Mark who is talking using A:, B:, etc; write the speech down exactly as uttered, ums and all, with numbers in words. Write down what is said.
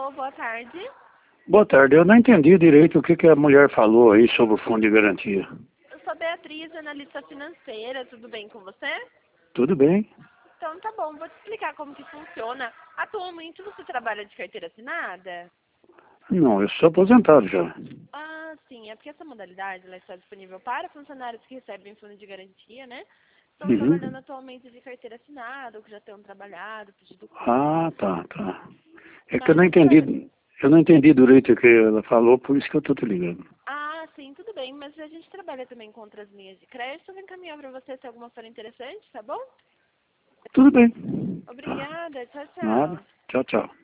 A: Alô, boa tarde.
B: Boa tarde, eu não entendi direito o que, que a mulher falou aí sobre o fundo de garantia.
A: Eu sou Beatriz, analista financeira, tudo bem com você?
B: Tudo bem?
A: Então tá bom, vou te explicar como que funciona. Atualmente você trabalha de carteira assinada?
B: Não, eu sou aposentado já.
A: Ah, sim, é porque essa modalidade ela está disponível para funcionários que recebem fundo de garantia, né? Estão
B: Uhum.
A: trabalhando atualmente de carteira assinada, ou que já tenham trabalhado, pedido conta.
B: Ah, tá, tá. É que eu
A: Mas
B: não
A: você trabalha...
B: entendi, eu não entendi direito o que ela falou, por isso que eu tô te ligando.
A: Ah, sim, tudo bem, mas a gente trabalha também com outras linhas de crédito. Eu vou encaminhar para você se alguma for interessante, tá bom?
B: Tudo bem. Tá.
A: Obrigada, tchau,
B: Nada.
A: tchau.
B: Tchau, tchau.